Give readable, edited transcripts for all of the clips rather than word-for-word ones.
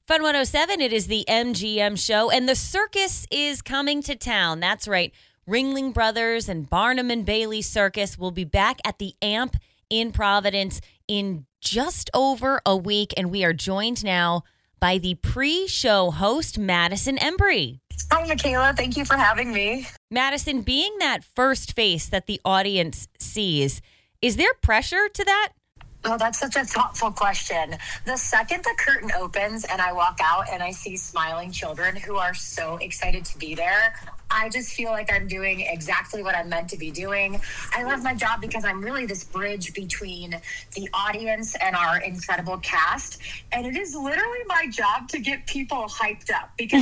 Fun 107, it is the MGM show, and the circus is coming to town. That's right. Ringling Brothers and Barnum and Bailey Circus will be back at the AMP in Providence in just over a week, and we are joined now by the pre-show host, Madison Embry. Hi, Michaela. Thank you for having me. Madison, being that first face that the audience sees, is there pressure to that? Oh, that's such a thoughtful question. The second the curtain opens and I walk out and I see smiling children who are so excited to be there, I just feel like I'm doing exactly what I'm meant to be doing. I love my job because I'm really this bridge between the audience and our incredible cast. And it is literally my job to get people hyped up because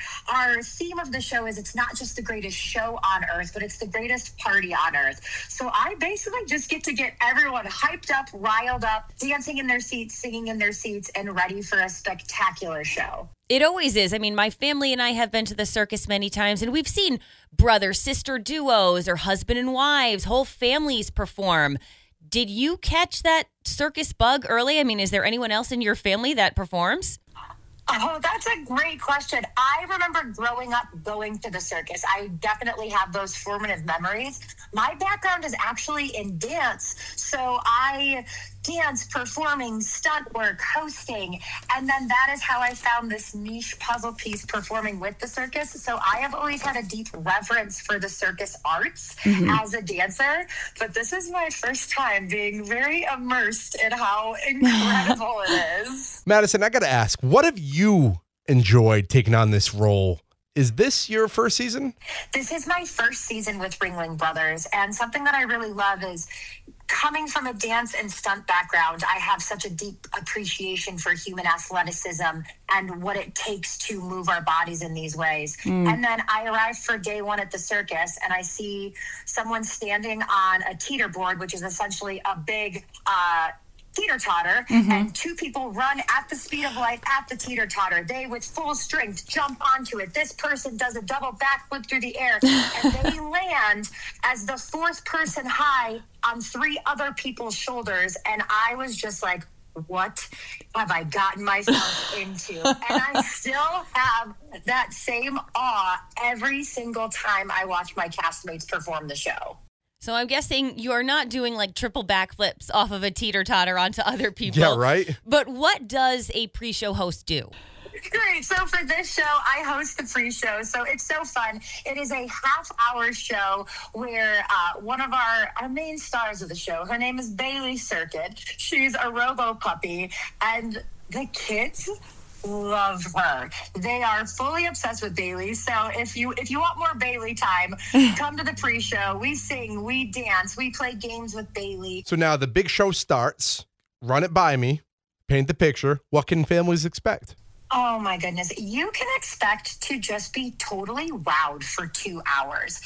our theme of the show is it's not just the greatest show on earth, but it's the greatest party on earth. So I basically just get to get everyone hyped up, riled up, dancing in their seats, singing in their seats, and ready for a spectacular show. It always is. I mean, my family and I have been to the circus many times, and we've seen brother-sister duos or husband and wives, whole families perform. Did you catch that circus bug early? I mean, is there anyone else in your family that performs? Oh, that's a great question. I remember growing up going to the circus. I definitely have those formative memories. My background is actually in dance, so I dance, performing, stunt work, hosting, and then that is how I found this niche puzzle piece performing with the circus. So I have always had a deep reverence for the circus arts as a dancer, but this is my first time being very immersed in how incredible it is. Madison, I got to ask, what have you enjoyed taking on this role? Is this your first season? This is my first season with Ringling Brothers, and something that I really love is coming from a dance and stunt background. I have such a deep appreciation for human athleticism and what it takes to move our bodies in these ways. And then I arrive for day one at the circus, and I see someone standing on a teeter board, which is essentially a big teeter-totter, and two people run at the speed of light at the teeter-totter. They, with full strength, jump onto it. This person does a double backflip through the air, and they land as the fourth person high on three other people's shoulders. And I was just like, what have I gotten myself into? And I still have that same awe every single time I watch my castmates perform the show. So I'm guessing you're not doing like triple backflips off of a teeter-totter onto other people. Yeah, right. But what does a pre-show host do? Great. So for this show, I host the pre-show. So it's so fun. It is a half-hour show where one of our main stars of the show, her name is Bailey Circuit. She's a robo puppy, and the kids love her. They are fully obsessed with Bailey. So if you want more Bailey time, come to the pre-show. We sing, we dance, we play games with Bailey. So now the big show starts. Run it by me. Paint the picture. What can families expect? Oh my goodness. You can expect to just be totally wowed for 2 hours.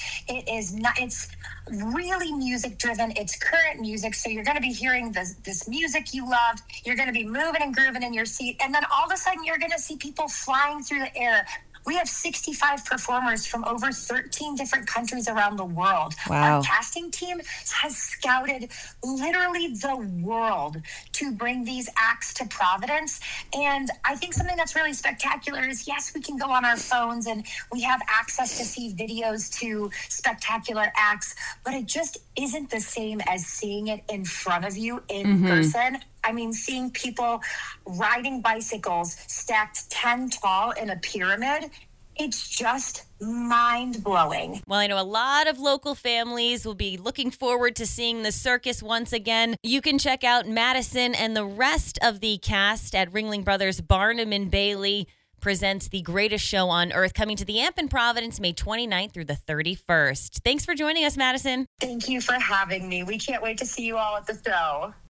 It's really music driven. It's current music. So you're going to be hearing this music you love. You're going to be moving and grooving in your seat. And then all of a sudden you're going to see people flying through the air. We have 65 performers from over 13 different countries around the world. Wow. Our casting team has scouted literally the world to bring these acts to Providence. And I think something that's really spectacular is, yes, we can go on our phones and we have access to see videos to spectacular acts, but it just isn't the same as seeing it in front of you in person. I mean, seeing people riding bicycles stacked 10 tall in a pyramid, it's just mind-blowing. Well, I know a lot of local families will be looking forward to seeing the circus once again. You can check out Madison and the rest of the cast at Ringling Brothers. Barnum and Bailey presents The Greatest Show on Earth, coming to the AMP in Providence, May 29th through the 31st. Thanks for joining us, Madison. Thank you for having me. We can't wait to see you all at the show.